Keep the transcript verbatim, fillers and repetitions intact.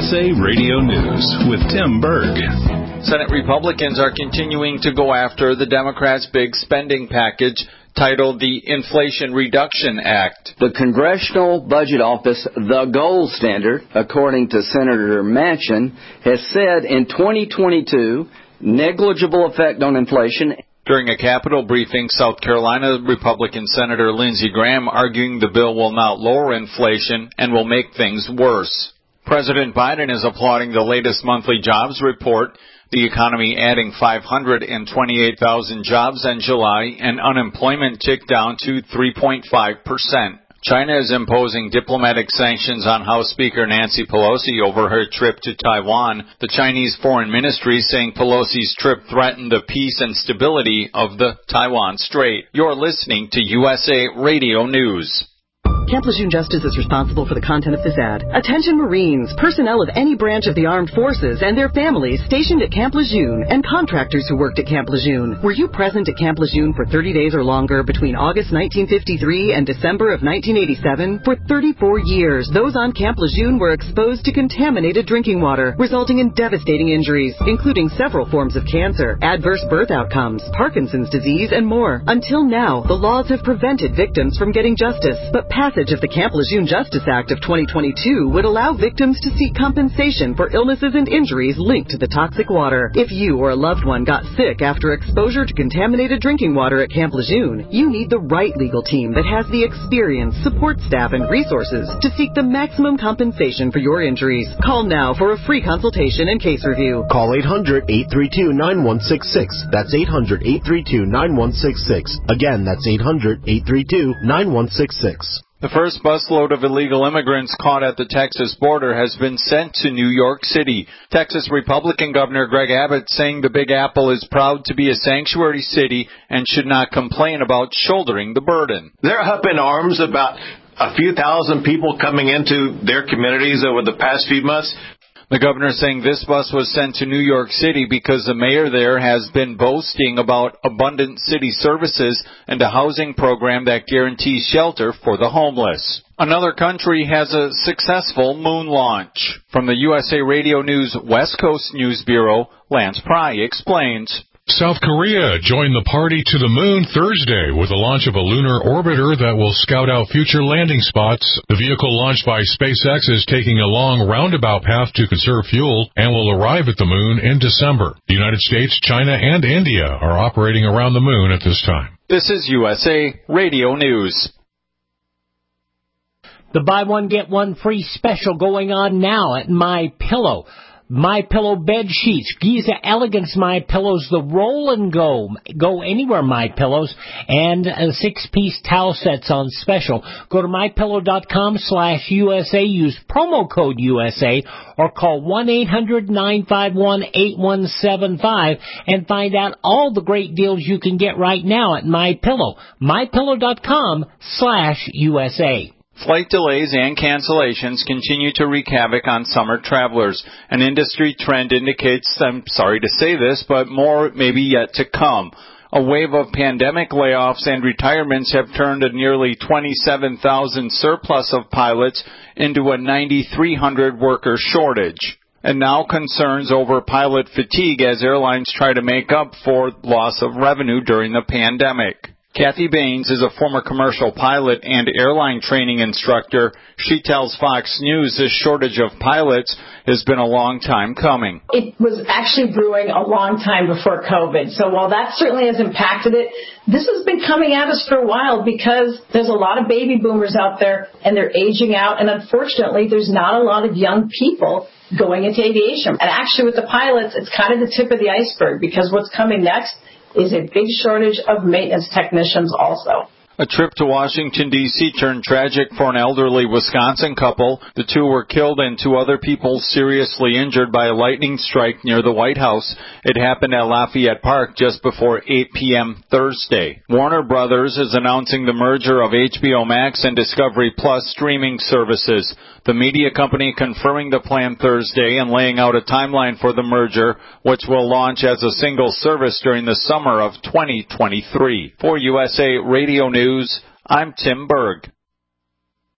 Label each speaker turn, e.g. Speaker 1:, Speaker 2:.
Speaker 1: S A Radio News with Tim Berg.
Speaker 2: Senate Republicans are continuing to go after the Democrats' big spending package titled the Inflation Reduction Act.
Speaker 3: The Congressional Budget Office, the gold standard, according to Senator Manchin, has said in twenty twenty-two, negligible effect on inflation.
Speaker 2: During a Capitol briefing, South Carolina Republican Senator Lindsey Graham arguing the bill will not lower inflation and will make things worse. President Biden is applauding the latest monthly jobs report, the economy adding five hundred twenty-eight thousand jobs in July, and unemployment ticked down to three point five percent. China is imposing diplomatic sanctions on House Speaker Nancy Pelosi over her trip to Taiwan. The Chinese Foreign Ministry saying Pelosi's trip threatened the peace and stability of the Taiwan Strait. You're listening to U S A Radio News.
Speaker 4: Camp Lejeune Justice is responsible for the content of this ad. Attention Marines, personnel of any branch of the armed forces and their families stationed at Camp Lejeune and contractors who worked at Camp Lejeune. Were you present at Camp Lejeune for thirty days or longer between August nineteen fifty-three and December of nineteen eighty-seven? For thirty-four years, those on Camp Lejeune were exposed to contaminated drinking water, resulting in devastating injuries, including several forms of cancer, adverse birth outcomes, Parkinson's disease, and more. Until now, the laws have prevented victims from getting justice, but passage of the Camp Lejeune Justice Act of twenty twenty-two would allow victims to seek compensation for illnesses and injuries linked to the toxic water. If you or a loved one got sick after exposure to contaminated drinking water at Camp Lejeune, you need the right legal team that has the experience, support staff, and resources to seek the maximum compensation for your injuries. Call now for a free consultation and case review.
Speaker 5: Call eight hundred, eight three two, nine one six six. That's eight hundred, eight three two, nine one six six. Again, that's eight hundred, eight three two, nine one six six.
Speaker 2: The first busload of illegal immigrants caught at the Texas border has been sent to New York City. Texas Republican Governor Greg Abbott saying the Big Apple is proud to be a sanctuary city and should not complain about shouldering the burden.
Speaker 6: They're up in arms about a few thousand people coming into their communities over the past few months.
Speaker 2: The governor saying this bus was sent to New York City because the mayor there has been boasting about abundant city services and a housing program that guarantees shelter for the homeless. Another country has a successful moon launch. From the U S A Radio News West Coast News Bureau, Lance Pry explains.
Speaker 7: South Korea joined the party to the moon Thursday with the launch of a lunar orbiter that will scout out future landing spots. The vehicle launched by SpaceX is taking a long roundabout path to conserve fuel and will arrive at the moon in December. The United States, China, and India are operating around the moon at this time.
Speaker 2: This is U S A Radio News.
Speaker 8: The buy one, get one free special going on now at MyPillow. MyPillow bed sheets, Giza Elegance MyPillows, the roll and go, go anywhere MyPillows, and uh, six-piece towel sets on special. Go to MyPillow.com slash USA, use promo code U S A, or call one eight hundred, nine five one, eight one seven five and find out all the great deals you can get right now at MyPillow. MyPillow.com slash USA.
Speaker 2: Flight delays and cancellations continue to wreak havoc on summer travelers. An industry trend indicates, I'm sorry to say this, but more may be yet to come. A wave of pandemic layoffs and retirements have turned a nearly twenty-seven thousand surplus of pilots into a nine thousand three hundred worker shortage. And now concerns over pilot fatigue as airlines try to make up for loss of revenue during the pandemic. Kathy Baines is a former commercial pilot and airline training instructor. She tells Fox News this shortage of pilots has been a long time coming.
Speaker 9: It was actually brewing a long time before COVID. So while that certainly has impacted it, this has been coming at us for a while because there's a lot of baby boomers out there and they're aging out. And unfortunately, there's not a lot of young people going into aviation. And actually with the pilots, it's kind of the tip of the iceberg because what's coming next is a big shortage of maintenance technicians also.
Speaker 2: A trip to Washington, D C turned tragic for an elderly Wisconsin couple. The two were killed and two other people seriously injured by a lightning strike near the White House. It happened at Lafayette Park just before eight p.m. Thursday. Warner Brothers is announcing the merger of H B O Max and Discovery Plus streaming services. The media company confirming the plan Thursday and laying out a timeline for the merger, which will launch as a single service during the summer of twenty twenty-three. For U S A Radio News, I'm Tim Berg.